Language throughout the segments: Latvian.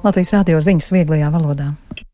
Latvijas radio ziņas vieglajā valodā.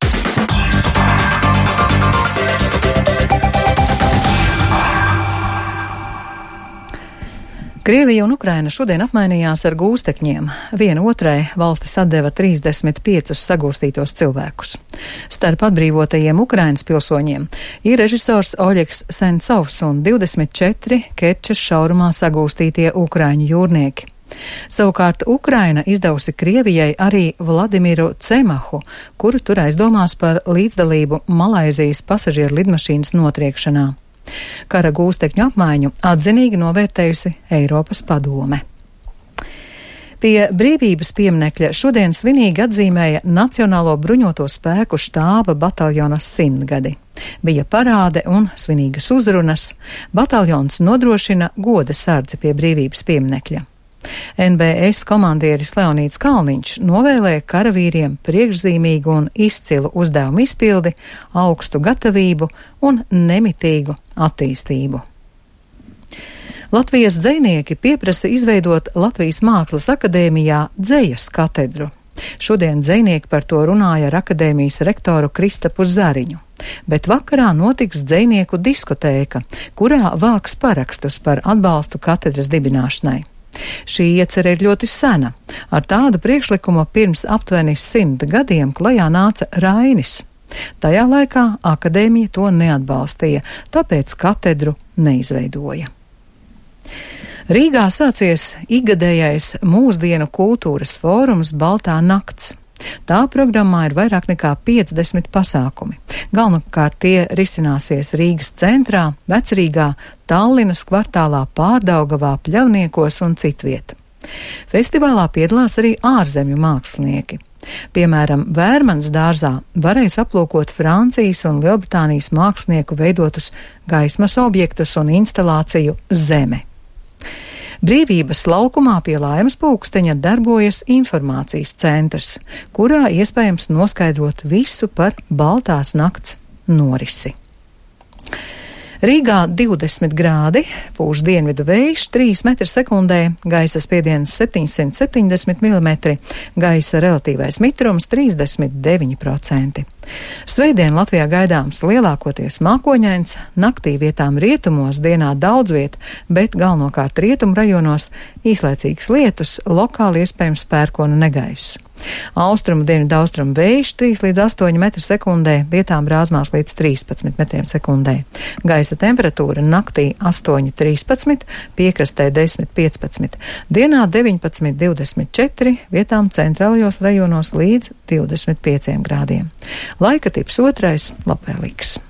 Krievija un Ukraina šodien apmainījās ar gūstekņiem. Viena otrai valstis atdeva 35 sagūstītos cilvēkus. Starp atbrīvotajiem Ukrainas pilsoņiem ir režisors Oļegs Sencovs un 24 Kerčes šaurumā sagūstītie ukraiņu jūrnieki. Savukārt Ukraina izdevusi Krievijai arī Vladimiru Cemahu, kuru tur aizdomās par līdzdalību Malaizijas pasažieru lidmašīnas notriekšanā. Kara gūstekņu apmaiņu atzinīgi novērtējusi Eiropas padome. Pie brīvības pieminekļa šodien svinīgi atzīmēja Nacionālo bruņoto spēku štāba bataljona 100 gadi. Bija parāde un svinīgas uzrunas. Bataljons nodrošina goda sardzi pie brīvības pieminekļa. NBS komandieris Leonīds Kalniņš novēlēja karavīriem priekšzīmīgu un izcilu uzdevumu izpildi, augstu gatavību un nemitīgu attīstību. Latvijas dzejnieki pieprasa izveidot Latvijas Mākslas akadēmijā dzejas katedru. Šodien dzejnieki par to runāja ar akadēmijas rektoru Kristapu Zariņu. Bet vakarā notiks dzejnieku diskotēka, kurā vāks parakstus par atbalstu katedras dibināšanai. Šī iecerē ir ļoti sena. Ar tādu priekšlikumu pirms aptuveni 100 gadiem klajā nāca Rainis. Tajā laikā akadēmija to neatbalstīja, tāpēc katedru neizveidoja. Rīgā sācies ikgadējais mūsdienu kultūras fórums Baltā nakts. Tā programmā ir vairāk nekā 50 pasākumi. Galvenokārt tie risināsies Rīgas centrā, Vecrīgā, Tallinas kvartālā, Pārdaugavā, Pļavniekos un citviet. Festivālā piedalās arī ārzemju mākslinieki. Piemēram, Vērmanas dārzā varēs aplūkot Francijas un Lielbritānijas mākslinieku veidotus gaismas objektus un instalāciju Zeme. Brīvības laukumā pie Laimas pulksteņa darbojas informācijas centrs, kurā iespējams noskaidrot visu par Baltās nakts norisi. Rīgā 20 grādi, pūš dienvidu vējš 3 m/sekundē, gaisa spiediens 770 mm, gaisa relatīvais mitrums 39%. Svētdien Latvijā gaidāms lielākoties mākoņains, naktī vietām rietumos, dienā daudz viet, bet galvenokārt rietumu rajonos īslaicīgs lietus, lokāli iespējams pērkona negaiss. Austrumu dienvidu austrumu vējš 3 līdz 8 m/sekundē, vietām brāzmās līdz 13 m/sekundē. Gaisa temperatūra naktī 8–13, piekrastē 10–15, dienā 19–24, vietām centrālajos rajonos līdz 25 grādiem. Laika tips otrais labvēlīgs.